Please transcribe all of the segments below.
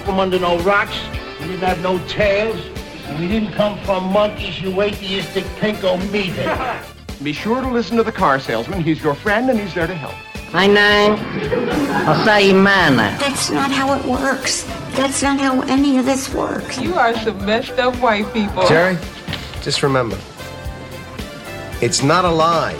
out from under no rocks. We didn't have no tails. And we didn't come from monkeys. You wait till you stick pinko meat in. Be sure to listen to the car salesman. He's your friend and he's there to help. My name, Osaimana. That's not how it works. That's not how any of this works. You are some messed up white people. Jerry, just remember, it's not a lie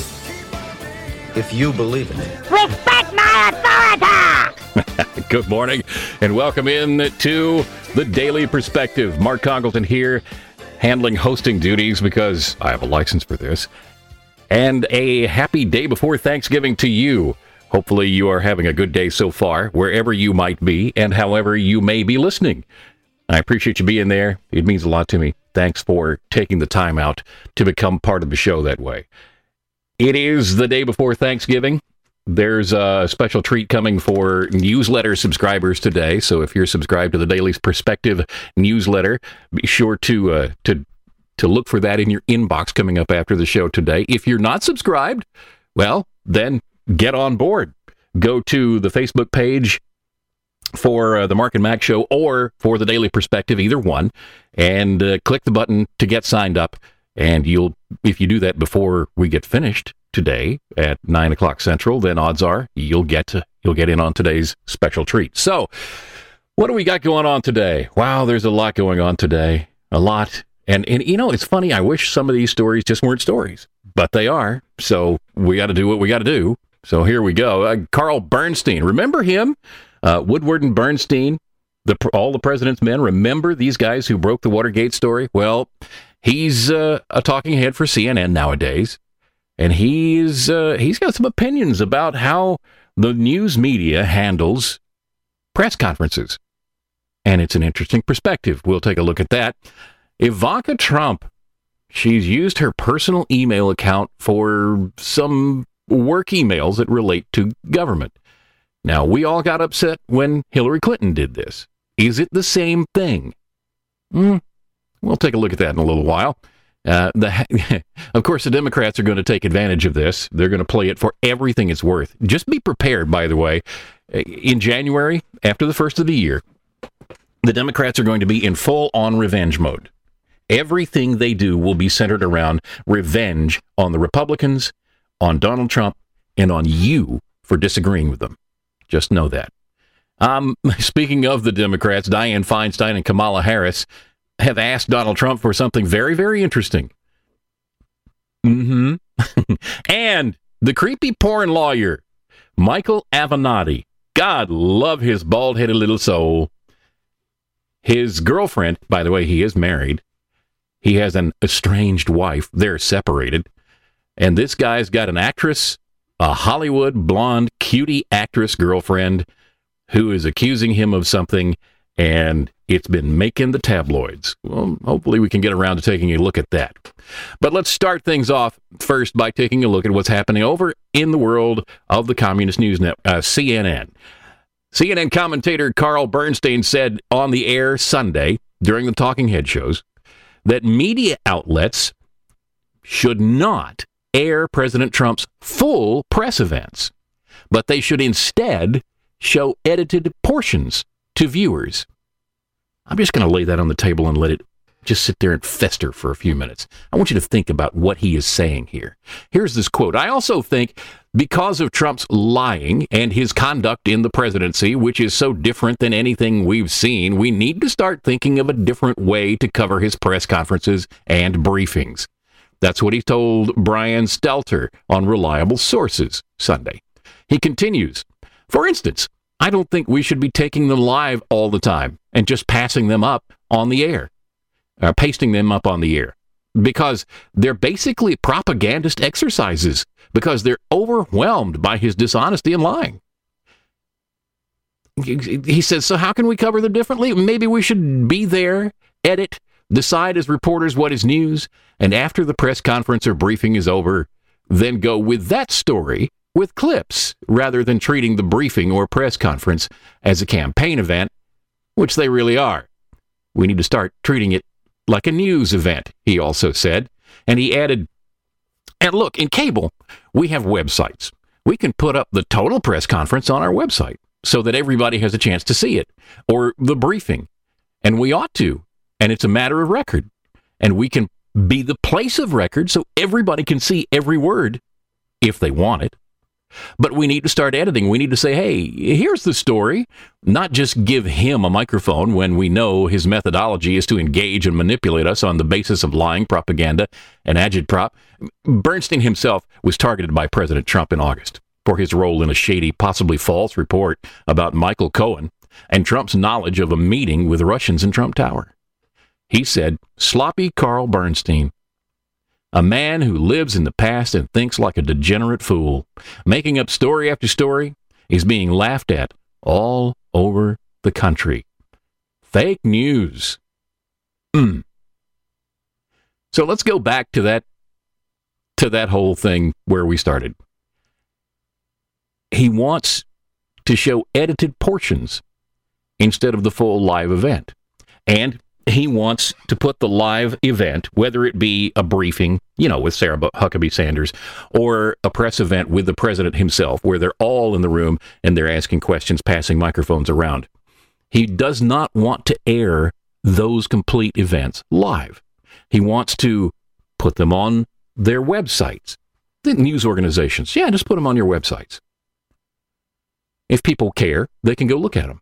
if you believe it. Respect my authority! Good morning and welcome in to the Daily Perspective. Mark Congleton here, handling hosting duties because I have a license for this. And a happy day before Thanksgiving to you. Hopefully you are having a good day so far, wherever you might be and however you may be listening. I appreciate you being there. It means a lot to me. Thanks for taking the time out to become part of the show that way. It is the day before Thanksgiving. There's a special treat coming for newsletter subscribers today. So if you're subscribed to the Daily Perspective newsletter, be sure to look for that in your inbox coming up after the show today. If you're not subscribed, well, then get on board. Go to the Facebook page for the Mark and Mac Show or for the Daily Perspective, either one, and click the button to get signed up. And if you do that before we get finished today at 9 o'clock Central, then odds are you'll get in on today's special treat. So, what do we got going on today? Wow, there's a lot going on today. A lot. And you know, it's funny. I wish some of these stories just weren't stories, but they are. So we got to do what we got to do. So here we go. Carl Bernstein. Remember him? Woodward and Bernstein, all the president's men. Remember these guys who broke the Watergate story? Well, he's a talking head for CNN nowadays. And he's got some opinions about how the news media handles press conferences. And it's an interesting perspective. We'll take a look at that. Ivanka Trump, she's used her personal email account for some work emails that relate to government. Now, we all got upset when Hillary Clinton did this. Is it the same thing? We'll take a look at that in a little while. Of course, the Democrats are going to take advantage of this. They're going to play it for everything it's worth. Just be prepared, by the way. In January, after the first of the year, the Democrats are going to be in full-on revenge mode. Everything they do will be centered around revenge on the Republicans, on Donald Trump, and on you for disagreeing with them. Just know that. Speaking of the Democrats, Dianne Feinstein and Kamala Harris have asked Donald Trump for something very, very interesting. And the creepy porn lawyer, Michael Avenatti, God love his bald-headed little soul. His girlfriend, by the way, he is married. He has an estranged wife. They're separated. And this guy's got an actress, a Hollywood blonde cutie actress girlfriend who is accusing him of something, and it's been making the tabloids. Well, hopefully we can get around to taking a look at that. But let's start things off first by taking a look at what's happening over in the world of the Communist News Network, CNN. CNN commentator Carl Bernstein said on the air Sunday during the talking head shows that media outlets should not air President Trump's full press events, but they should instead show edited portions to viewers. I'm just going to lay that on the table and let it just sit there and fester for a few minutes. I want you to think about what he is saying here. Here's this quote. I also think because of Trump's lying and his conduct in the presidency, which is so different than anything we've seen, we need to start thinking of a different way to cover his press conferences and briefings. That's what he told Brian Stelter on Reliable Sources Sunday. He continues, for instance, I don't think we should be taking them live all the time and just passing them up on the air, pasting them up on the air, because they're basically propagandist exercises, because they're overwhelmed by his dishonesty and lying. He says, so how can we cover them differently? Maybe we should be there, edit, decide as reporters what is news, and after the press conference or briefing is over, then go with that story with clips, rather than treating the briefing or press conference as a campaign event, which they really are. We need to start treating it like a news event, he also said. And he added, and look, in cable, we have websites. We can put up the total press conference on our website. so that everybody has a chance to see it, or the briefing. And we ought to. And it's a matter of record. And we can be the place of record so everybody can see every word if they want it. But we need to start editing. We need to say, hey, here's the story. Not just give him a microphone when we know his methodology is to engage and manipulate us on the basis of lying, propaganda, and agitprop. Bernstein himself was targeted by President Trump in August for his role in a shady, possibly false report about Michael Cohen and Trump's knowledge of a meeting with Russians in Trump Tower. He said, sloppy Carl Bernstein, a man who lives in the past and thinks like a degenerate fool, making up story after story, is being laughed at all over the country. Fake news. So let's go back to that whole thing where we started. He wants to show edited portions instead of the full live event. And he wants to put the live event, whether it be a briefing, with Sarah Huckabee Sanders, or a press event with the president himself, where they're all in the room and they're asking questions, passing microphones around. He does not want to air those complete events live. He wants to put them on their websites. The news organizations, just put them on your websites. If people care, they can go look at them.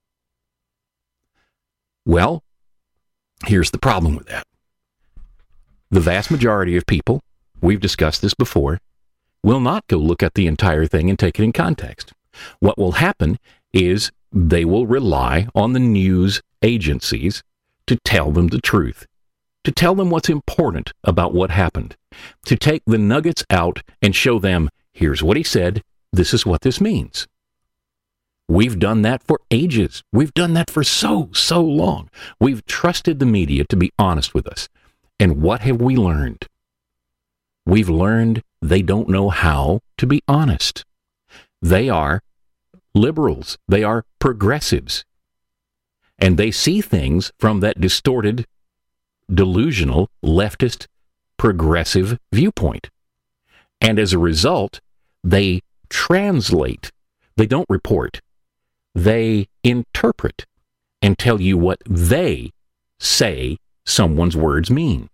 Well, here's the problem with that. The vast majority of people, we've discussed this before, will not go look at the entire thing and take it in context. What will happen is they will rely on the news agencies to tell them the truth, to tell them what's important about what happened, to take the nuggets out and show them, here's what he said, this is what this means. We've done that for ages. We've done that for so long. We've trusted the media to be honest with us. And what have we learned? We've learned they don't know how to be honest. They are liberals. They are progressives. And they see things from that distorted, delusional, leftist, progressive viewpoint. And as a result, they translate. They don't report. They interpret and tell you what they say someone's words mean.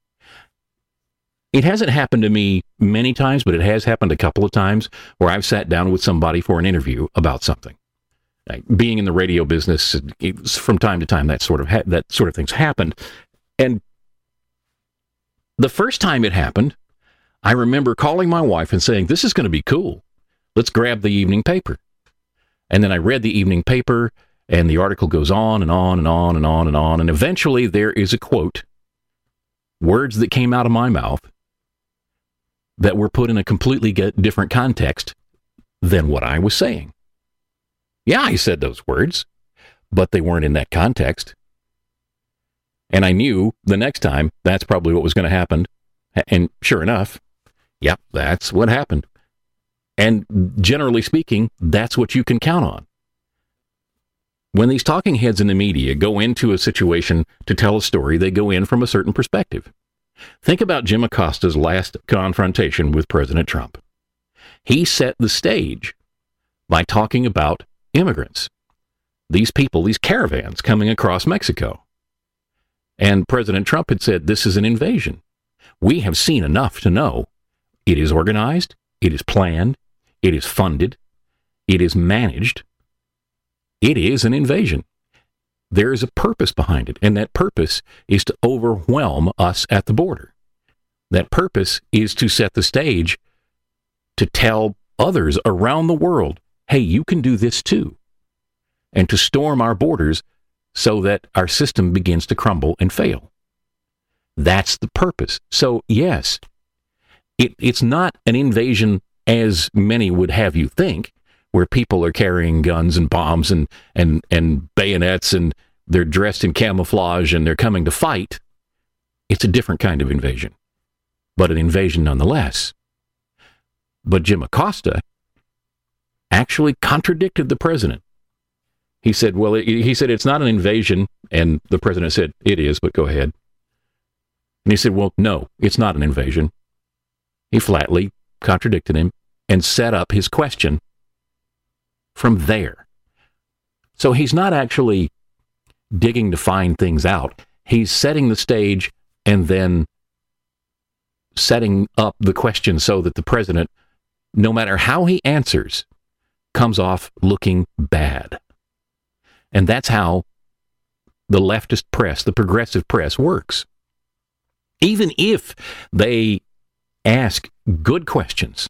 It hasn't happened to me many times, but it has happened a couple of times where I've sat down with somebody for an interview about something. Being in the radio business, from time to time, that sort of things happened. And the first time it happened, I remember calling my wife and saying, "This is going to be cool. Let's grab the evening paper." And then I read the evening paper, and the article goes on and on and on and on and on. And eventually there is a quote, words that came out of my mouth that were put in a completely different context than what I was saying. Yeah, I said those words, but they weren't in that context. And I knew the next time that's probably what was going to happen. And sure enough, yep, that's what happened. And generally speaking, that's what you can count on. When these talking heads in the media go into a situation to tell a story, they go in from a certain perspective. Think about Jim Acosta's last confrontation with President Trump. He set the stage by talking about immigrants, these people, these caravans coming across Mexico. And President Trump had said, this is an invasion. We have seen enough to know it is organized, it is planned, it is funded, it is managed. It is an invasion. There is a purpose behind it, and that purpose is to overwhelm us at the border. That purpose is to set the stage to tell others around the world, hey, you can do this too, and to storm our borders so that our system begins to crumble and fail. That's the purpose. So, yes, it's not an invasion as many would have you think, where people are carrying guns and bombs and bayonets and they're dressed in camouflage and they're coming to fight. It's a different kind of invasion, but an invasion nonetheless. But Jim Acosta actually contradicted the president. He said, it's not an invasion. And the president said, it is, but go ahead. And he said, well, no, it's not an invasion. He flatly contradicted him and set up his question from there. So he's not actually digging to find things out. He's setting the stage and then setting up the question so that the president, no matter how he answers, comes off looking bad. And that's how the leftist press, the progressive press, works. Even if they ask good questions,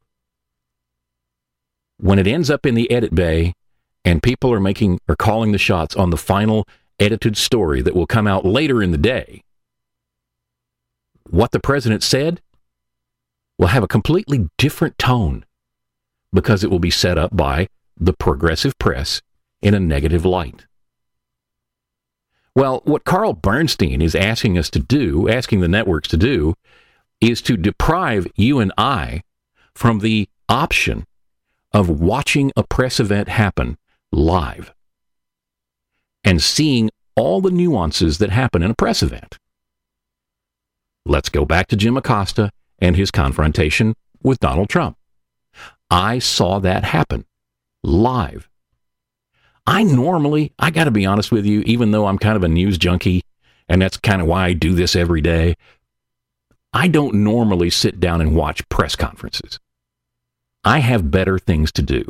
when it ends up in the edit bay and people are calling the shots on the final edited story that will come out later in the day, what the president said will have a completely different tone because it will be set up by the progressive press in a negative light. Well, what Carl Bernstein is asking the networks to do, is to deprive you and I from the option of watching a press event happen live and seeing all the nuances that happen in a press event. Let's go back to Jim Acosta and his confrontation with Donald Trump. I saw that happen live. I got to be honest with you, even though I'm kind of a news junkie, and that's kind of why I do this every day, I don't normally sit down and watch press conferences. I have better things to do,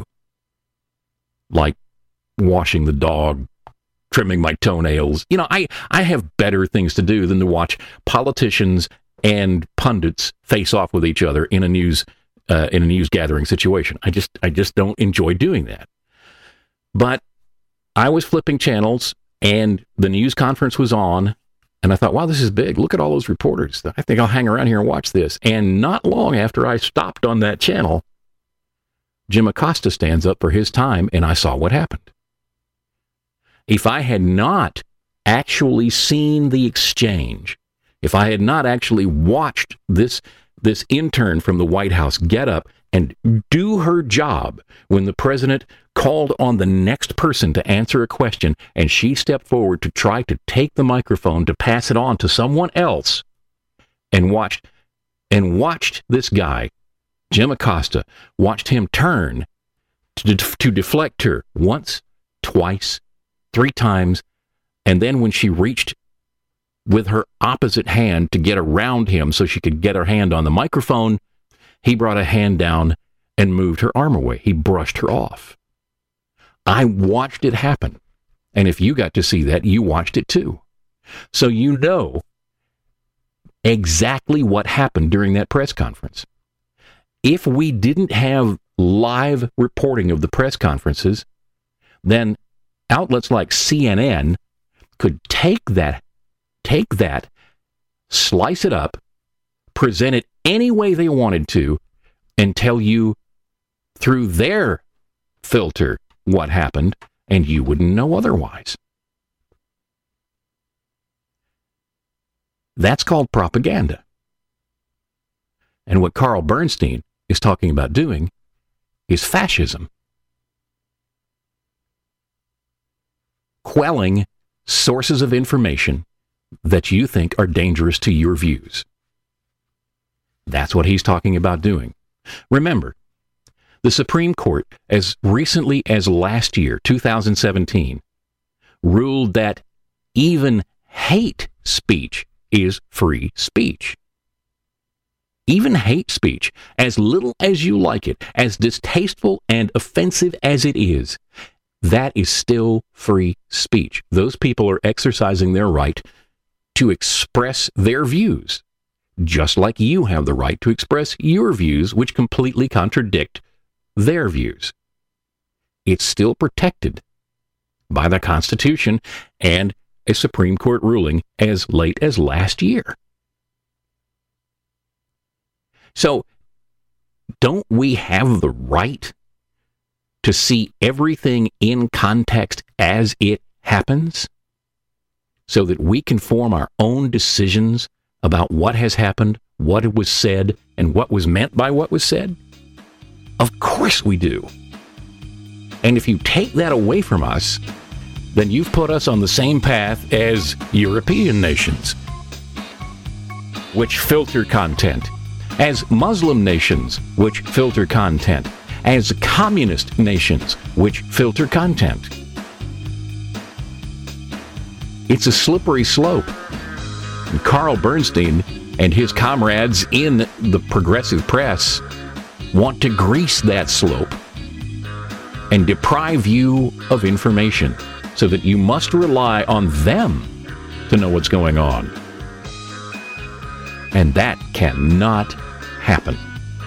like washing the dog, trimming my toenails. I have better things to do than to watch politicians and pundits face off with each other in a news gathering situation. I just don't enjoy doing that. But I was flipping channels and the news conference was on, and I thought, wow, this is big. Look at all those reporters. I think I'll hang around here and watch this. And not long after I stopped on that channel, Jim Acosta stands up for his time, and I saw what happened. If I had not actually seen the exchange, if I had not actually watched this intern from the White House get up and do her job when the president called on the next person to answer a question, and she stepped forward to try to take the microphone to pass it on to someone else, and watched this guy, Jim Acosta, watched him turn to deflect her once, twice, 3 times, and then when she reached with her opposite hand to get around him so she could get her hand on the microphone, he brought a hand down and moved her arm away. He brushed her off. I watched it happen. And if you got to see that, you watched it too. So you know exactly what happened during that press conference. If we didn't have live reporting of the press conferences, then outlets like CNN could take that, slice it up, present it any way they wanted to, and tell you through their filter what happened, and you wouldn't know otherwise. That's called propaganda. And what Carl Bernstein is talking about doing is fascism. Quelling sources of information that you think are dangerous to your views. That's what he's talking about doing. Remember, the Supreme Court, as recently as last year, 2017, ruled that even hate speech is free speech. Even hate speech, as little as you like it, as distasteful and offensive as it is, that is still free speech. Those people are exercising their right to express their views, just like you have the right to express your views, which completely contradict their views. It's still protected by the Constitution and a Supreme Court ruling as late as last year. So, don't we have the right to see everything in context as it happens, so that we can form our own decisions about what has happened, what was said, and what was meant by what was said? Of course we do. And if you take that away from us, then you've put us on the same path as European nations, which filter content, as Muslim nations, which filter content, as communist nations, which filter content. It's a slippery slope. And Carl Bernstein and his comrades in the progressive press want to grease that slope and deprive you of information so that you must rely on them to know what's going on. And that cannot happen.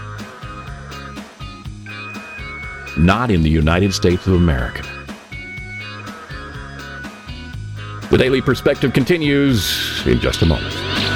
Not in the United States of America. The Daily Perspective continues in just a moment.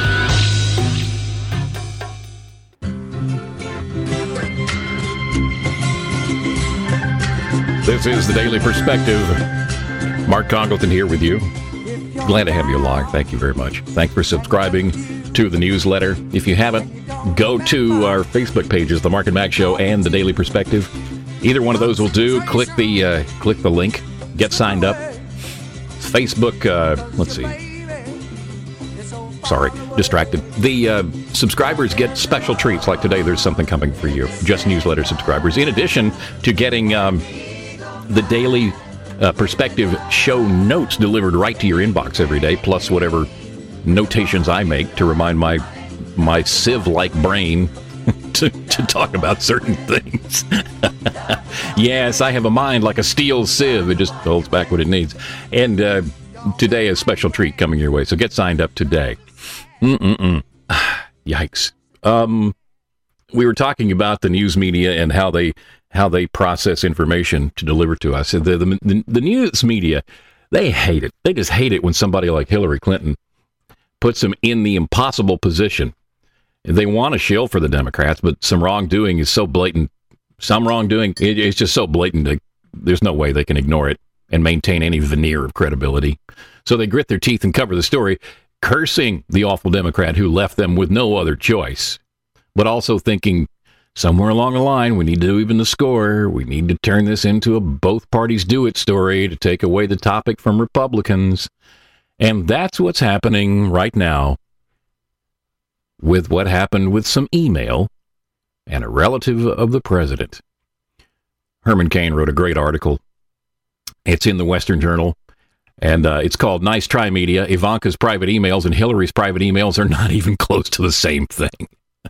This is the Daily Perspective. Mark Congleton here with you. Glad to have you along. Thank you very much. Thanks for subscribing to the newsletter. If you haven't, go to our Facebook pages, The Mark and Mack Show and The Daily Perspective. Either one of those will do. Click the link. Get signed up. Facebook, let's see. Sorry, distracted. The subscribers get special treats. Like today, there's something coming for you. Just newsletter subscribers. In addition to getting the Daily Perspective show notes delivered right to your inbox every day, plus whatever notations I make to remind my sieve-like brain to talk about certain things. Yes, I have a mind like a steel sieve. It just holds back what it needs. And today, a special treat coming your way. So get signed up today. Yikes. We were talking about the news media and how they process information to deliver to us. The news media, they hate it. They just hate it when somebody like Hillary Clinton puts them in the impossible position. They want to shill for the Democrats, but some wrongdoing is so blatant. Some wrongdoing, it's just so blatant, there's no way they can ignore it and maintain any veneer of credibility. So they grit their teeth and cover the story, cursing the awful Democrat who left them with no other choice, but also thinking somewhere along the line, we need to even the score. We need to turn this into a both parties do it story to take away the topic from Republicans. And that's what's happening right now with what happened with some email and a relative of the president. Herman Cain wrote a great article. It's in the Western Journal, and it's called Nice Try Media. Ivanka's private emails and Hillary's private emails are not even close to the same thing.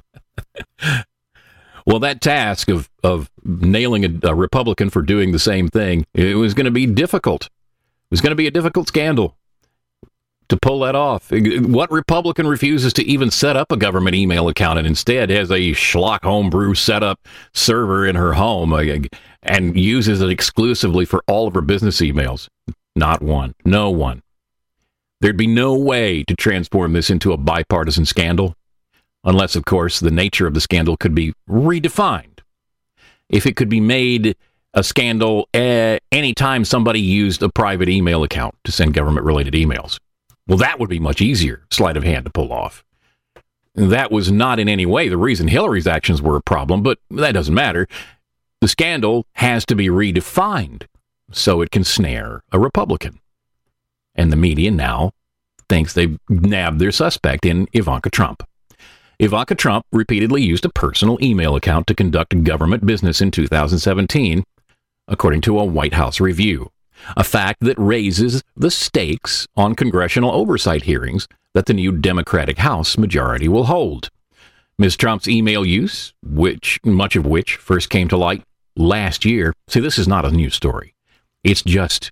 Well, that task of nailing a Republican for doing the same thing, it was going to be difficult. It was going to be a difficult scandal to pull that off. What Republican refuses to even set up a government email account and instead has a schlock homebrew setup server in her home and uses it exclusively for all of her business emails? Not one. No one. There'd be no way to transform this into a bipartisan scandal, unless, of course, the nature of the scandal could be redefined. If it could be made a scandal anytime somebody used a private email account to send government-related emails. Well, that would be much easier sleight of hand to pull off. That was not in any way the reason Hillary's actions were a problem, but that doesn't matter. The scandal has to be redefined so it can snare a Republican. And the media now thinks they've nabbed their suspect in Ivanka Trump. Ivanka Trump repeatedly used a personal email account to conduct government business in 2017, according to a White House review. A fact that raises the stakes on congressional oversight hearings that the new Democratic House majority will hold. Ms. Trump's email use, much of which first came to light last year. See, this is not a news story. It's just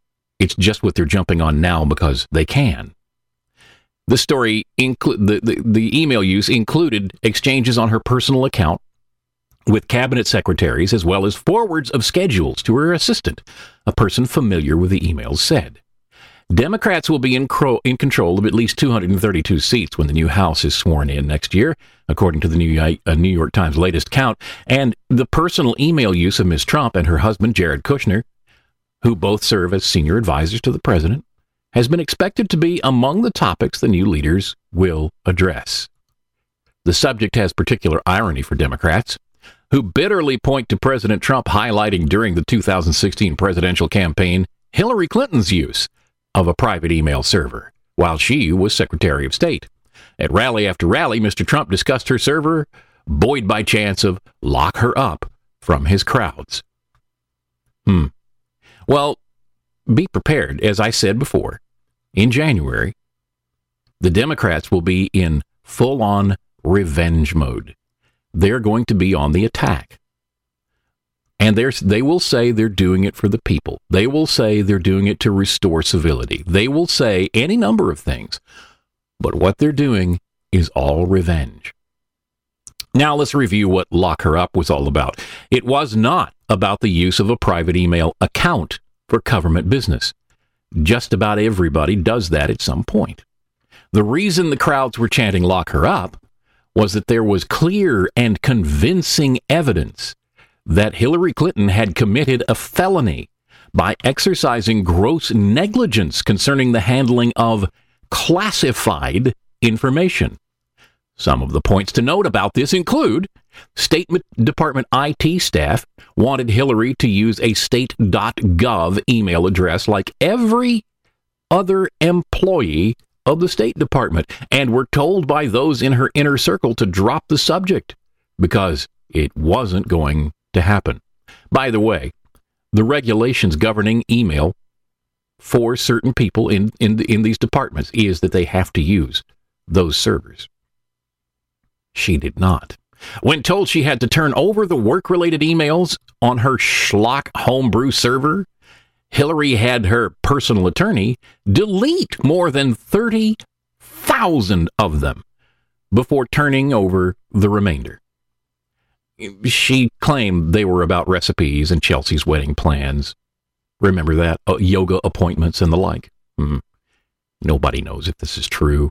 what they're jumping on now because they can. The story the email use included exchanges on her personal account with cabinet secretaries, as well as forwards of schedules to her assistant, a person familiar with the emails said. Democrats will be in control of at least 232 seats when the new House is sworn in next year, according to the New York Times latest count. And the personal email use of Ms. Trump and her husband, Jared Kushner, who both serve as senior advisors to the president, has been expected to be among the topics the new leaders will address. The subject has particular irony for Democrats, who bitterly point to President Trump highlighting during the 2016 presidential campaign Hillary Clinton's use of a private email server, while she was Secretary of State. At rally after rally, Mr. Trump discussed her server, buoyed by chants of "lock her up" from his crowds. Well, be prepared. As I said before, in January, the Democrats will be in full-on revenge mode. They're going to be on the attack. And they will say they're doing it for the people. They will say they're doing it to restore civility. They will say any number of things. But what they're doing is all revenge. Now let's review what Lock Her Up was all about. It was not about the use of a private email account for government business. Just about everybody does that at some point. The reason the crowds were chanting Lock Her Up was that there was clear and convincing evidence that Hillary Clinton had committed a felony by exercising gross negligence concerning the handling of classified information. Some of the points to note about this include State Department IT staff wanted Hillary to use a state.gov email address like every other employee of the State Department, and were told by those in her inner circle to drop the subject because it wasn't going to happen. By the way, the regulations governing email for certain people in these departments is that they have to use those servers. She did not. When told she had to turn over the work-related emails on her schlock homebrew server, Hillary had her personal attorney delete more than 30,000 of them before turning over the remainder. She claimed they were about recipes and Chelsea's wedding plans. Remember that? Yoga appointments and the like. Nobody knows if this is true.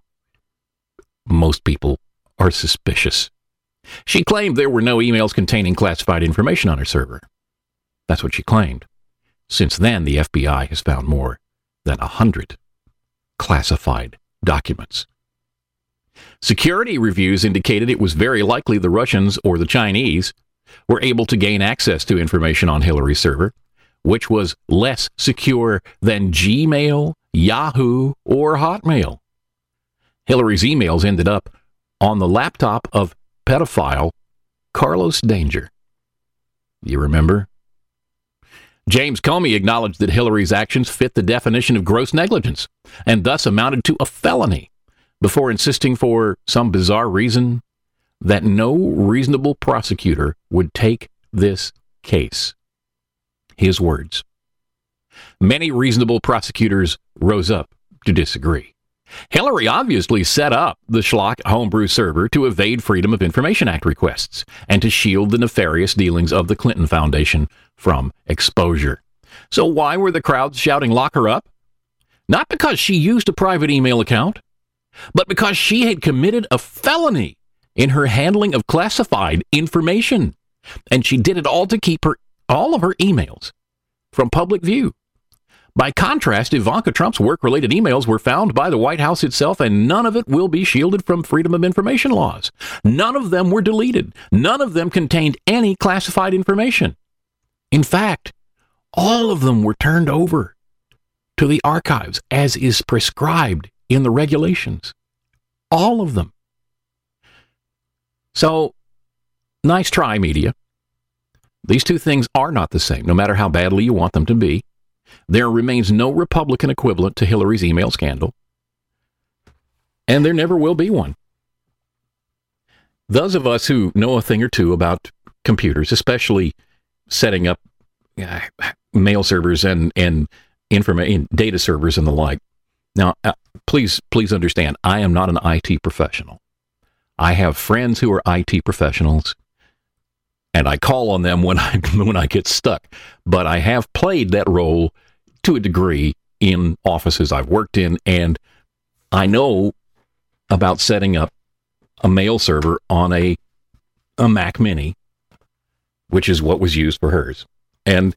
Most people are suspicious. She claimed there were no emails containing classified information on her server. That's what she claimed. Since then, the FBI has found more than 100 classified documents. Security reviews indicated it was very likely the Russians or the Chinese were able to gain access to information on Hillary's server, which was less secure than Gmail, Yahoo, or Hotmail. Hillary's emails ended up on the laptop of pedophile Carlos Danger. You remember? James Comey acknowledged that Hillary's actions fit the definition of gross negligence and thus amounted to a felony, before insisting for some bizarre reason that no reasonable prosecutor would take this case. His words. Many reasonable prosecutors rose up to disagree. Hillary obviously set up the schlock homebrew server to evade Freedom of Information Act requests and to shield the nefarious dealings of the Clinton Foundation from exposure. So why were the crowds shouting lock her up? Not because she used a private email account, but because she had committed a felony in her handling of classified information. And she did it all to keep all of her emails from public view. By contrast, Ivanka Trump's work-related emails were found by the White House itself, and none of it will be shielded from Freedom of Information laws. None of them were deleted. None of them contained any classified information. In fact, all of them were turned over to the archives, as is prescribed in the regulations. All of them. So, nice try, media. These two things are not the same, no matter how badly you want them to be. There remains no Republican equivalent to Hillary's email scandal, and there never will be one. Those of us who know a thing or two about computers, especially setting up mail servers and information data servers and the like. Now, please understand, I am not an IT professional. I have friends who are IT professionals, and I call on them when I get stuck. But I have played that role to a degree in offices I've worked in, and I know about setting up a mail server on a Mac Mini, which is what was used for hers. And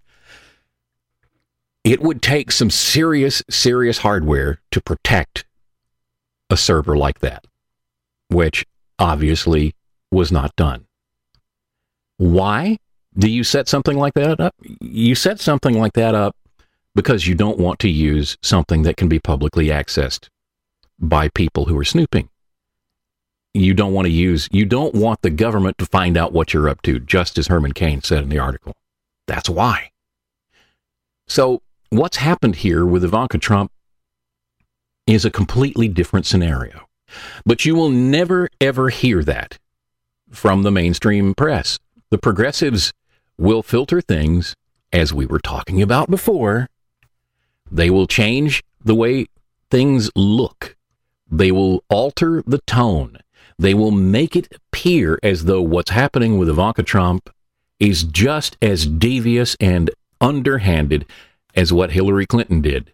it would take some serious hardware to protect a server like that, which obviously was not done. Why do you set something like that up? You set something like that up because you don't want to use something that can be publicly accessed by people who are snooping. You don't want the government to find out what you're up to, just as Herman Cain said in the article. That's why. So what's happened here with Ivanka Trump is a completely different scenario. But you will never, ever hear that from the mainstream press. The progressives will filter things, as we were talking about before. They will change the way things look. They will alter the tone. They will make it appear as though what's happening with Ivanka Trump is just as devious and underhanded as what Hillary Clinton did.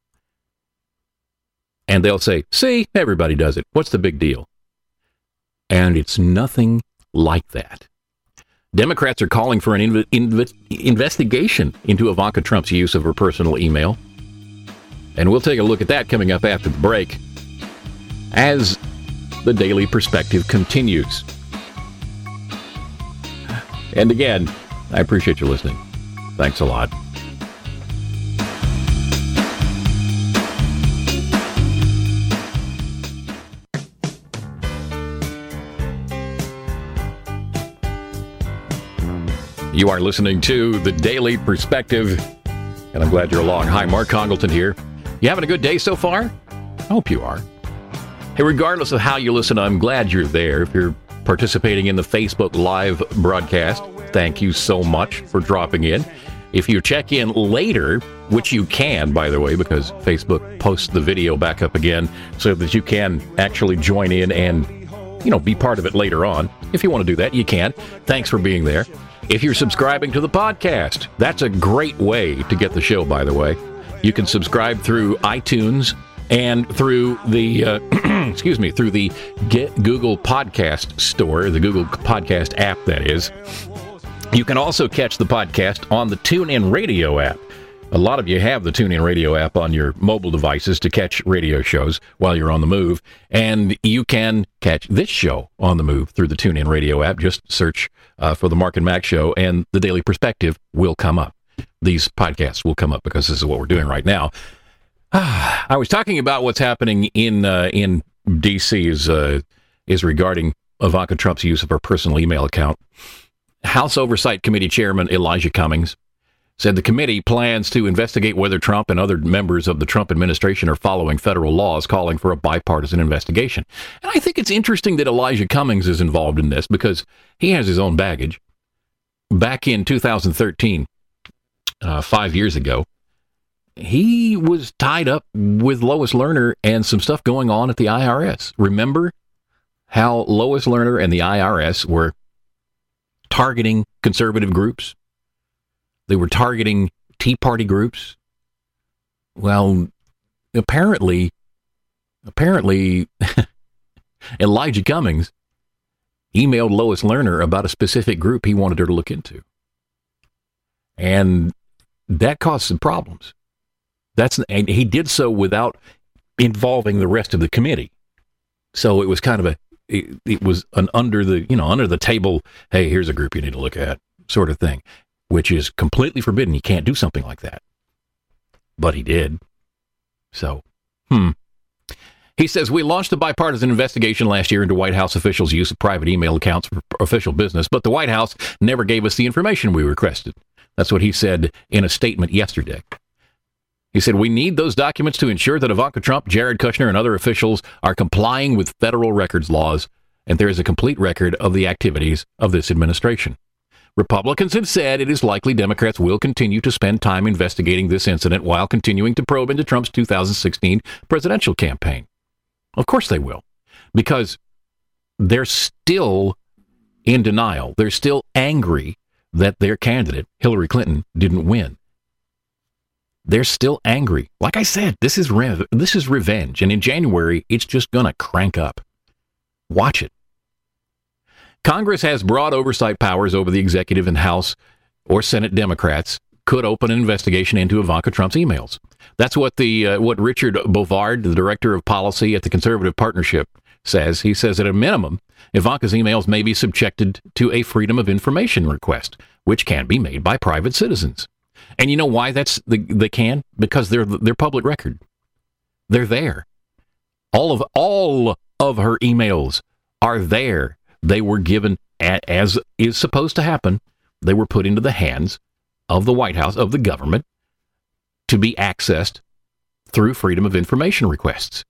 And they'll say, see, everybody does it. What's the big deal? And it's nothing like that. Democrats are calling for an investigation into Ivanka Trump's use of her personal email. And we'll take a look at that coming up after the break as the Daily Perspective continues. And again, I appreciate you listening. Thanks a lot. You are listening to The Daily Perspective, and I'm glad you're along. Hi, Mark Congleton here. You having a good day so far? I hope you are. Hey, regardless of how you listen, I'm glad you're there. If you're participating in the Facebook Live broadcast, thank you so much for dropping in. If you check in later, which you can, by the way, because Facebook posts the video back up again so that you can actually join in and, be part of it later on. If you want to do that, you can. Thanks for being there. If you're subscribing to the podcast, that's a great way to get the show, by the way. You can subscribe through iTunes and through the, through the Google Podcast Store, the Google Podcast app, that is. You can also catch the podcast on the TuneIn Radio app. A lot of you have the TuneIn Radio app on your mobile devices to catch radio shows while you're on the move. And you can catch this show on the move through the TuneIn Radio app. Just search for the Mark and Mac Show, and the Daily Perspective will come up. These podcasts will come up because this is what we're doing right now. I was talking about what's happening in D.C. is regarding Ivanka Trump's use of her personal email account. House Oversight Committee Chairman Elijah Cummings said the committee plans to investigate whether Trump and other members of the Trump administration are following federal laws calling for a bipartisan investigation. And I think it's interesting that Elijah Cummings is involved in this because he has his own baggage. Back in 2013, 5 years ago, he was tied up with Lois Lerner and some stuff going on at the IRS. Remember how Lois Lerner and the IRS were targeting conservative groups? They were targeting Tea Party groups. Well, apparently, Elijah Cummings emailed Lois Lerner about a specific group he wanted her to look into. And that caused some problems. And he did so without involving the rest of the committee. So it was kind of it was an under the table, hey, here's a group you need to look at sort of thing, which is completely forbidden. You can't do something like that. But he did. So, He says, we launched a bipartisan investigation last year into White House officials' use of private email accounts for official business, but the White House never gave us the information we requested. That's what he said in a statement yesterday. He said, we need those documents to ensure that Ivanka Trump, Jared Kushner, and other officials are complying with federal records laws, and there is a complete record of the activities of this administration. Republicans have said it is likely Democrats will continue to spend time investigating this incident while continuing to probe into Trump's 2016 presidential campaign. Of course they will, because they're still in denial. They're still angry that their candidate, Hillary Clinton, didn't win. They're still angry. Like I said, this is revenge, and in January, it's just going to crank up. Watch it. Congress has broad oversight powers over the executive, and House or Senate Democrats could open an investigation into Ivanka Trump's emails. That's what what Richard Bovard, the director of policy at the Conservative Partnership, says. He says at a minimum, Ivanka's emails may be subjected to a Freedom of Information request, which can be made by private citizens. And you know why they can? Because they're public record. They're there. All of her emails are there. They were given, as is supposed to happen, they were put into the hands of the White House, of the government, to be accessed through Freedom of Information requests.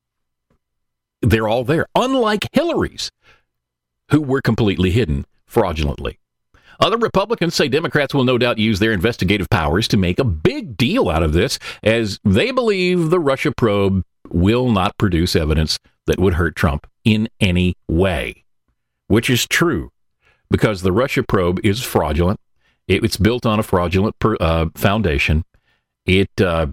They're all there, unlike Hillary's, who were completely hidden fraudulently. Other Republicans say Democrats will no doubt use their investigative powers to make a big deal out of this, as they believe the Russia probe will not produce evidence that would hurt Trump in any way, which is true, because the Russia probe is fraudulent. It's built on a fraudulent foundation. It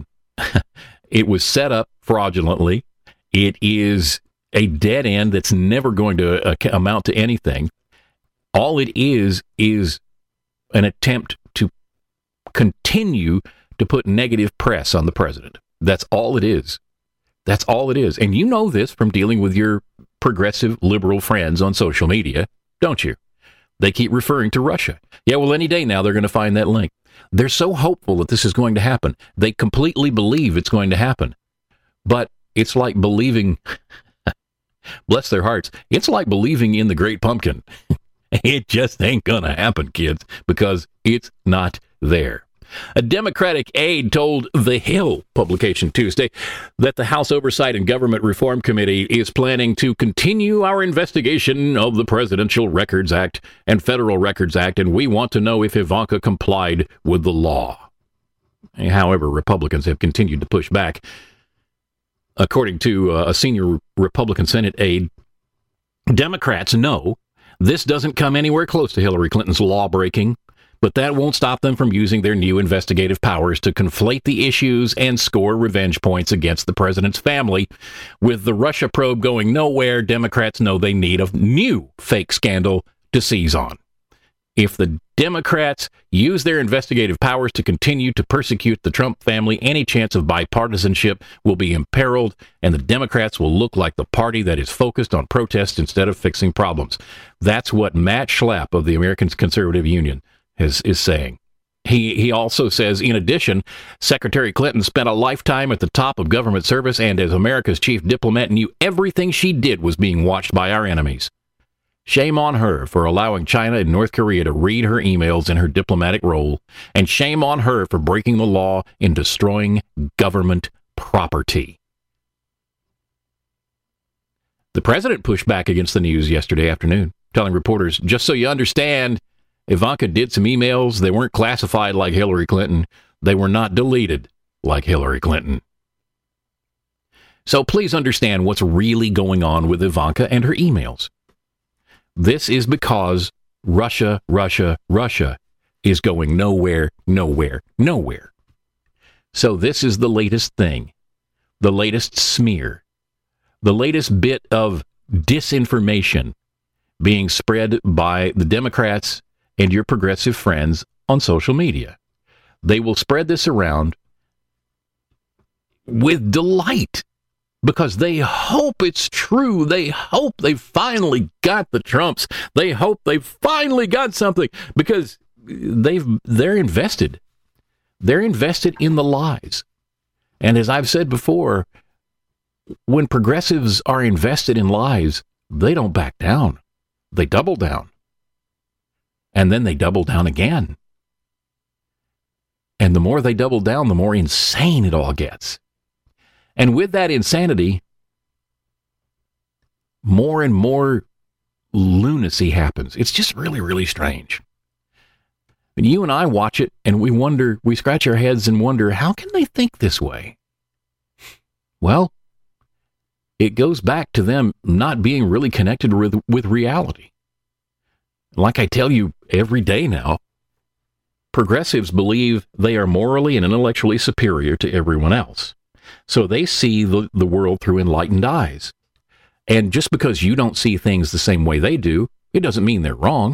was set up fraudulently. It is a dead end that's never going to amount to anything. All it is an attempt to continue to put negative press on the president. That's all it is. That's all it is. And you know this from dealing with your progressive liberal friends on social media, don't you? They keep referring to Russia. Yeah, well, any day now they're going to find that link. They're so hopeful that this is going to happen. They completely believe it's going to happen. But it's like believing, bless their hearts, it's like believing in the Great Pumpkin. It just ain't going to happen, kids, because it's not there. A Democratic aide told The Hill publication Tuesday that the House Oversight and Government Reform Committee is planning to continue our investigation of the Presidential Records Act and Federal Records Act, and we want to know if Ivanka complied with the law. However, Republicans have continued to push back. According to a senior Republican Senate aide, Democrats know this doesn't come anywhere close to Hillary Clinton's law-breaking, but that won't stop them from using their new investigative powers to conflate the issues and score revenge points against the president's family. With the Russia probe going nowhere, Democrats know they need a new fake scandal to seize on. If the Democrats use their investigative powers to continue to persecute the Trump family, any chance of bipartisanship will be imperiled, and the Democrats will look like the party that is focused on protest instead of fixing problems. That's what Matt Schlapp of the American Conservative Union is saying. He also says, in addition, Secretary Clinton spent a lifetime at the top of government service and as America's chief diplomat knew everything she did was being watched by our enemies. Shame on her for allowing China and North Korea to read her emails in her diplomatic role, and shame on her for breaking the law and destroying government property. The president pushed back against the news yesterday afternoon, telling reporters, just so you understand, Ivanka did some emails. They weren't classified like Hillary Clinton. They were not deleted like Hillary Clinton. So please understand what's really going on with Ivanka and her emails. This is because Russia is going nowhere. So this is the latest thing, the latest smear, the latest bit of disinformation being spread by the Democrats and your progressive friends on social media. They will spread this around with delight because they hope it's true. They hope they finally got the Trumps. They hope they finally got something because they're invested. They're invested in the lies. And as I've said before, when progressives are invested in lies, they don't back down. They double down. And then they double down again. And the more they double down, the more insane it all gets. And with that insanity, more and more lunacy happens. It's just really, really strange. And you and I watch it and we scratch our heads and wonder, how can they think this way? Well, it goes back to them not being really connected with reality. Like I tell you every day now, progressives believe they are morally and intellectually superior to everyone else. So they see the world through enlightened eyes. And just because you don't see things the same way they do, it doesn't mean they're wrong.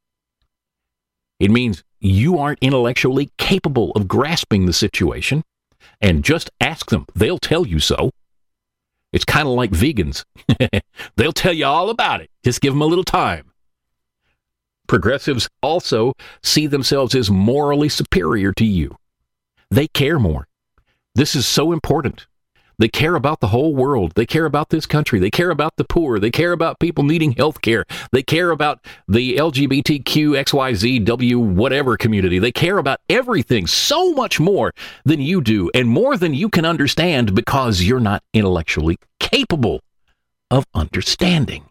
It means you aren't intellectually capable of grasping the situation. And just ask them. They'll tell you so. It's kind of like vegans. They'll tell you all about it. Just give them a little time. Progressives also see themselves as morally superior to you. They care more. This is so important. They care about the whole world. They care about this country. They care about the poor. They care about people needing health care. They care about the LGBTQ, XYZ, W, whatever community. They care about everything so much more than you do, and more than you can understand because you're not intellectually capable of understanding.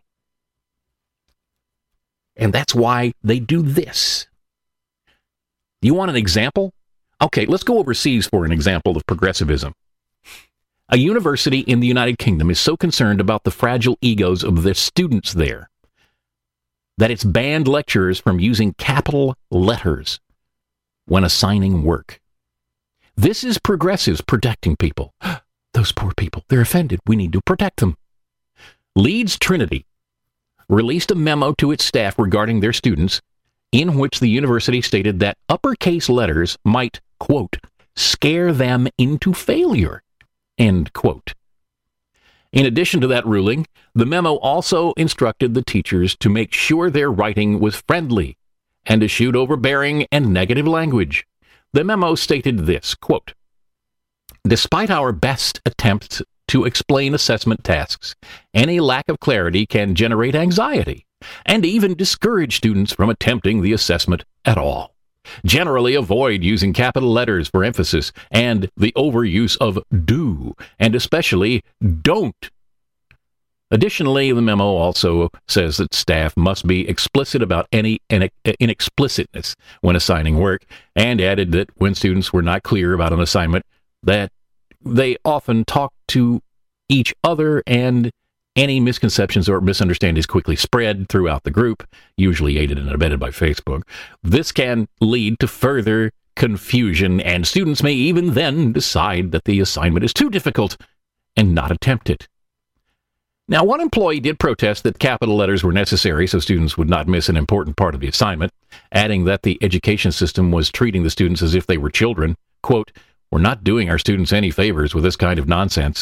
And that's why they do this. You want an example? Okay, let's go overseas for an example of progressivism. A university in the United Kingdom is so concerned about the fragile egos of the students there that it's banned lecturers from using capital letters when assigning work. This is progressives protecting people. Those poor people, they're offended. We need to protect them. Leeds Trinity released a memo to its staff regarding their students in which the university stated that uppercase letters might, quote, scare them into failure, end quote. In addition to that ruling, the memo also instructed the teachers to make sure their writing was friendly and eschewed overbearing and negative language. The memo stated this, quote, despite our best attempts to explain assessment tasks, any lack of clarity can generate anxiety and even discourage students from attempting the assessment at all. Generally avoid using capital letters for emphasis and the overuse of do, and especially don't. Additionally, the memo also says that staff must be explicit about any inexplicitness when assigning work, and added that when students were not clear about an assignment, that they often talk to each other and any misconceptions or misunderstandings quickly spread throughout the group, usually aided and abetted by Facebook. This can lead to further confusion, and students may even then decide that the assignment is too difficult and not attempt it. Now, one employee did protest that capital letters were necessary so students would not miss an important part of the assignment, adding that the education system was treating the students as if they were children. Quote, we're not doing our students any favors with this kind of nonsense.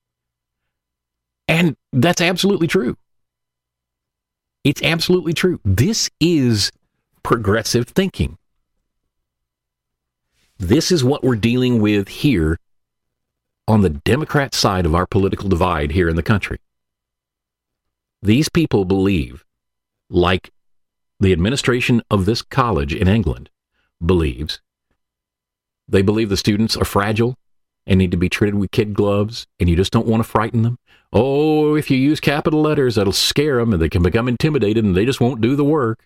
And that's absolutely true. It's absolutely true. This is progressive thinking. This is what we're dealing with here on the Democrat side of our political divide here in the country. These people believe, like the administration of this college in England believes, they believe the students are fragile and need to be treated with kid gloves, and you just don't want to frighten them. Oh, if you use capital letters, that'll scare them, and they can become intimidated, and they just won't do the work.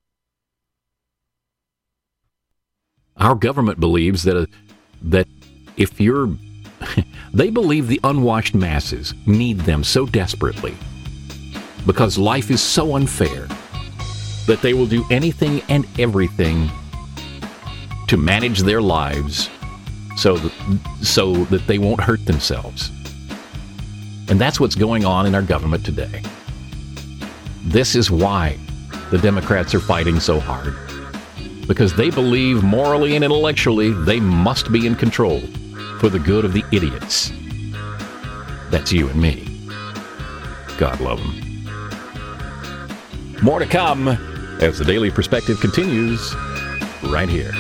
Our government believes that if you're... they believe the unwashed masses need them so desperately because life is so unfair that they will do anything and everything to manage their lives so that they won't hurt themselves. And that's what's going on in our government today. This is why the Democrats are fighting so hard. Because they believe morally and intellectually they must be in control for the good of the idiots. That's you and me. God love them. More to come as the Daily Perspective continues right here.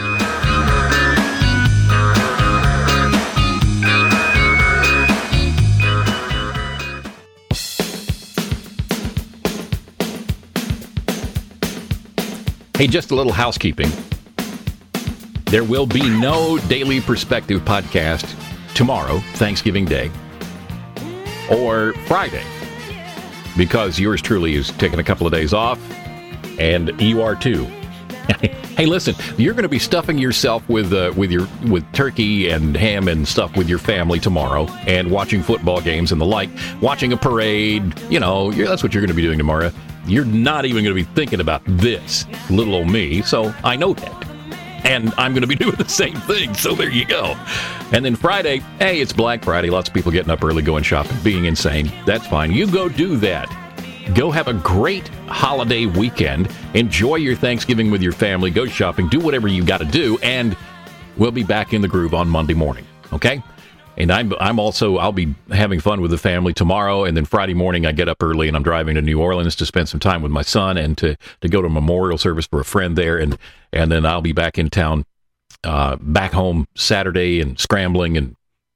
Hey, just a little housekeeping. There will be no Daily Perspective podcast tomorrow, Thanksgiving Day, or Friday, because yours truly is taking a couple of days off, and you are too. Hey, listen, you're going to be stuffing yourself with turkey and ham and stuff with your family tomorrow, and watching football games and the like, watching a parade. You know, that's what you're going to be doing tomorrow. You're not even going to be thinking about this, little old me, so I know that. And I'm going to be doing the same thing, so there you go. And then Friday, hey, it's Black Friday. Lots of people getting up early, going shopping, being insane. That's fine. You go do that. Go have a great holiday weekend. Enjoy your Thanksgiving with your family. Go shopping. Do whatever you got to do. And we'll be back in the groove on Monday morning. Okay? And I'll be having fun with the family tomorrow, and then Friday morning I get up early and I'm driving to New Orleans to spend some time with my son and to go to a memorial service for a friend there, and then I'll be back in town, back home Saturday and scrambling and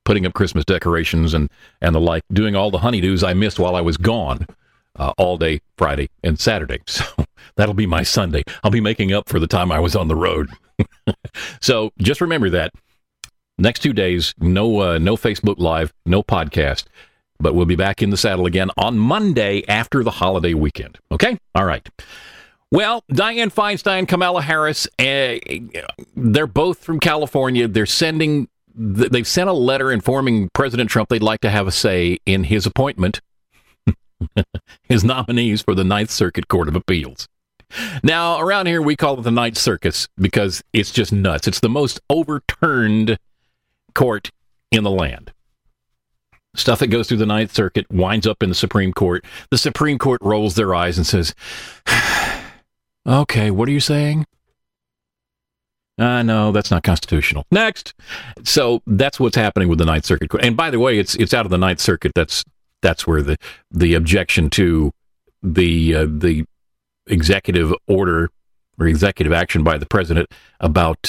putting up Christmas decorations and the like, doing all the honeydews I missed while I was gone all day Friday and Saturday. So that'll be my Sunday. I'll be making up for the time I was on the road. So just remember that. Next 2 days, no Facebook Live, no podcast, but we'll be back in the saddle again on Monday after the holiday weekend. Okay? All right. Well, Dianne Feinstein, Kamala Harris, they're both from California. They've sent a letter informing President Trump they'd like to have a say in his appointment, his nominees for the Ninth Circuit Court of Appeals. Now, around here, we call it the Ninth Circus because it's just nuts. It's the most overturned court in the land. Stuff that goes through the Ninth Circuit winds up in the Supreme Court. The Supreme Court rolls their eyes and says, okay, what are you saying? No, that's not constitutional. Next. So that's what's happening with the Ninth Circuit Court. And by the way, it's out of the Ninth Circuit. That's where the objection to the executive order or executive action by the president about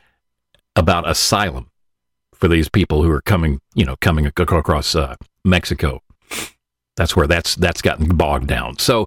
asylum for these people who are coming across Mexico. That's where that's gotten bogged down. So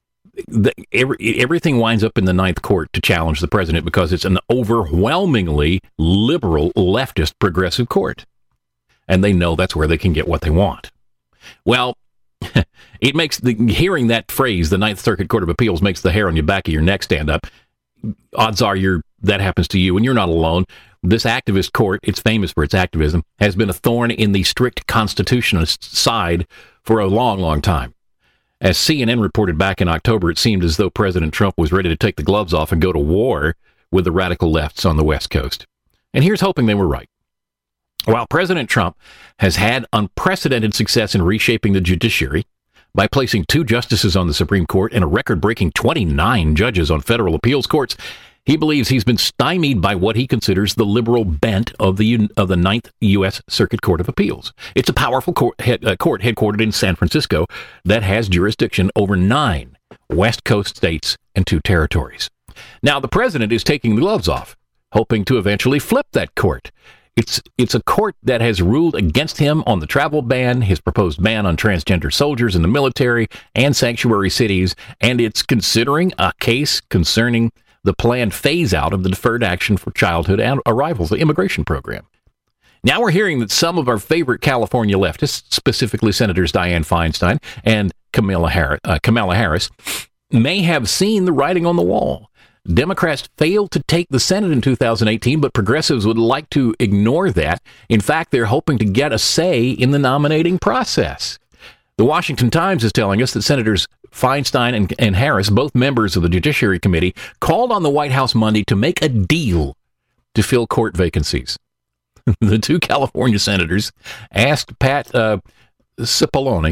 everything winds up in the Ninth Court to challenge the president because it's an overwhelmingly liberal, leftist, progressive court. And they know that's where they can get what they want. Well, it makes hearing that phrase, the Ninth Circuit Court of Appeals, makes the hair on the back of your neck stand up. Odds are that happens to you, and you're not alone. This activist court, it's famous for its activism, has been a thorn in the strict constitutionalist side for a long, long time. As CNN reported back in October, it seemed as though President Trump was ready to take the gloves off and go to war with the radical lefts on the West Coast. And here's hoping they were right. While President Trump has had unprecedented success in reshaping the judiciary by placing 2 justices on the Supreme Court and a record-breaking 29 judges on federal appeals courts, he believes he's been stymied by what he considers the liberal bent of the Ninth U.S. Circuit Court of Appeals. It's a powerful court headquartered in San Francisco that has jurisdiction over 9 West Coast states and 2 territories. Now, the president is taking the gloves off, hoping to eventually flip that court. It's a court that has ruled against him on the travel ban, his proposed ban on transgender soldiers in the military and sanctuary cities, and it's considering a case concerning the planned phase-out of the Deferred Action for Childhood Arrivals, the immigration program. Now we're hearing that some of our favorite California leftists, specifically Senators Dianne Feinstein and Kamala Harris, may have seen the writing on the wall. Democrats failed to take the Senate in 2018, but progressives would like to ignore that. In fact, they're hoping to get a say in the nominating process. The Washington Times is telling us that Senators Feinstein and Harris, both members of the Judiciary Committee, called on the White House Monday to make a deal to fill court vacancies. The 2 California senators asked Pat Cipollone,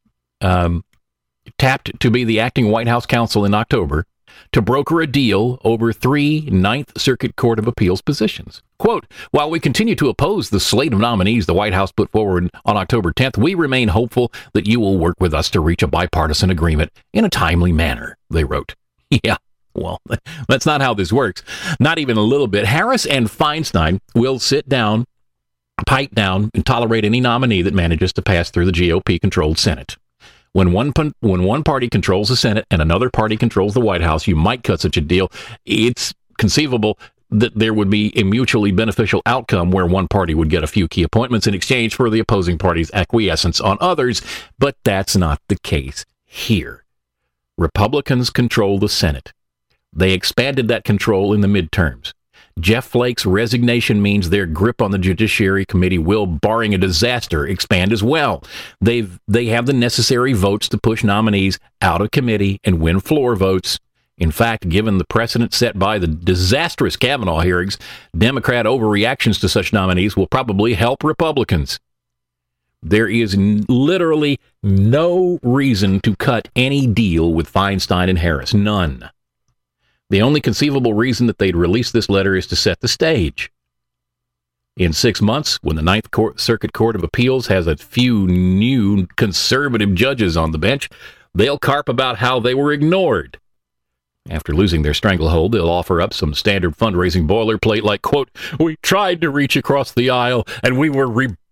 tapped to be the acting White House counsel in October, to broker a deal over 3 Ninth Circuit Court of Appeals positions. Quote, while we continue to oppose the slate of nominees the White House put forward on October 10th, we remain hopeful that you will work with us to reach a bipartisan agreement in a timely manner, they wrote. Yeah, well, that's not how this works. Not even a little bit. Harris and Feinstein will sit down, pipe down, and tolerate any nominee that manages to pass through the GOP-controlled Senate. When one party controls the Senate and another party controls the White House, you might cut such a deal. It's conceivable that there would be a mutually beneficial outcome where one party would get a few key appointments in exchange for the opposing party's acquiescence on others, but that's not the case here. Republicans control the Senate. They expanded that control in the midterms. Jeff Flake's resignation means their grip on the Judiciary Committee will, barring a disaster, expand as well. They have the necessary votes to push nominees out of committee and win floor votes. In fact, given the precedent set by the disastrous Kavanaugh hearings, Democrat overreactions to such nominees will probably help Republicans. There is literally no reason to cut any deal with Feinstein and Harris. None. The only conceivable reason that they'd release this letter is to set the stage. In 6 months, when the Ninth Circuit Court of Appeals has a few new conservative judges on the bench, they'll carp about how they were ignored. After losing their stranglehold, they'll offer up some standard fundraising boilerplate like, quote, we tried to reach across the aisle and we were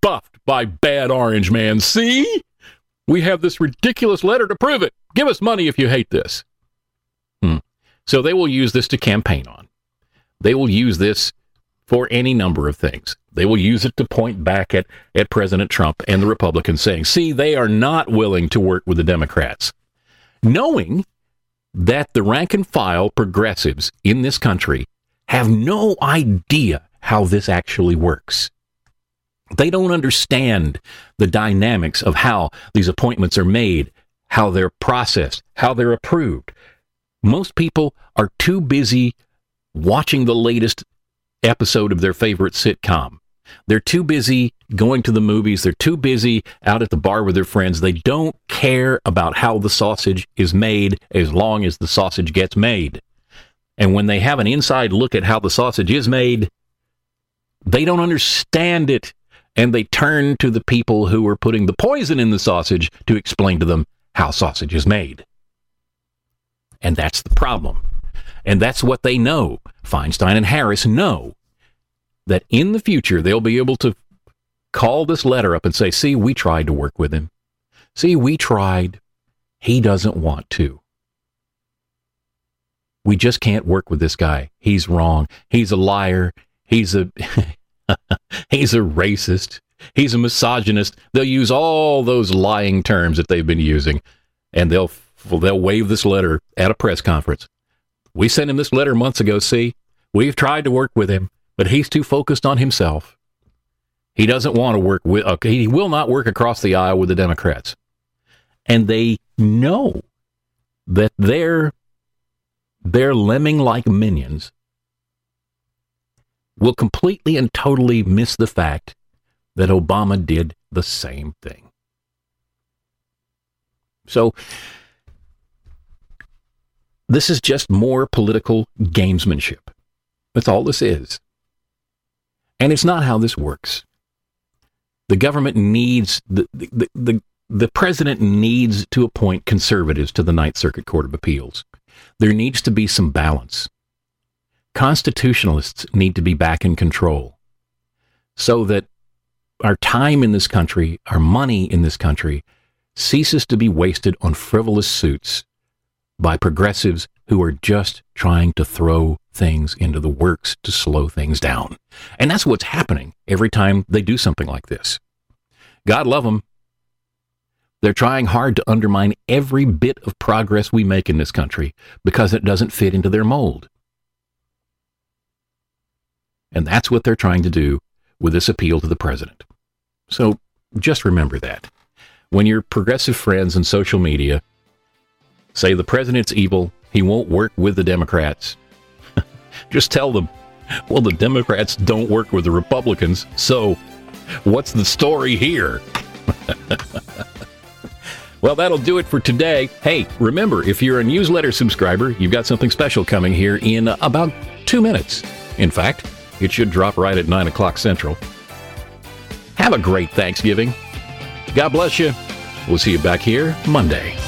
rebuffed by bad orange man. See? We have this ridiculous letter to prove it. Give us money if you hate this. So they will use this to campaign on. They will use this for any number of things. They will use it to point back at President Trump and the Republicans saying, see, they are not willing to work with the Democrats. Knowing that the rank and file progressives in this country have no idea how this actually works. They don't understand the dynamics of how these appointments are made, how they're processed, how they're approved. Most people are too busy watching the latest episode of their favorite sitcom. They're too busy going to the movies. They're too busy out at the bar with their friends. They don't care about how the sausage is made as long as the sausage gets made. And when they have an inside look at how the sausage is made, they don't understand it. And they turn to the people who are putting the poison in the sausage to explain to them how sausage is made. And that's the problem. And that's what they know. Feinstein and Harris know that in the future, they'll be able to call this letter up and say, see, we tried to work with him. See, we tried. He doesn't want to. We just can't work with this guy. He's wrong. He's a liar. He's a he's a racist. He's a misogynist. They'll use all those lying terms that they've been using, and they'll wave this letter at a press conference. We sent him this letter months ago, see? We've tried to work with him, but he's too focused on himself. He doesn't want to work with, he will not work across the aisle with the Democrats. And they know that their lemming-like minions will completely and totally miss the fact that Obama did the same thing. So, this is just more political gamesmanship. That's all this is. And it's not how this works. The government needs, the president needs to appoint conservatives to the Ninth Circuit Court of Appeals. There needs to be some balance. Constitutionalists need to be back in control so that our time in this country, our money in this country, ceases to be wasted on frivolous suits by progressives who are just trying to throw things into the works to slow things down. And that's what's happening every time they do something like this. God love them. They're trying hard to undermine every bit of progress we make in this country because it doesn't fit into their mold. And that's what they're trying to do with this appeal to the president. So just remember that. When your progressive friends on social media say the president's evil, he won't work with the Democrats, just tell them, well, the Democrats don't work with the Republicans, so what's the story here? Well, that'll do it for today. Hey, remember, if you're a newsletter subscriber, you've got something special coming here in about 2 minutes. In fact, it should drop right at 9 o'clock Central. Have a great Thanksgiving. God bless you. We'll see you back here Monday.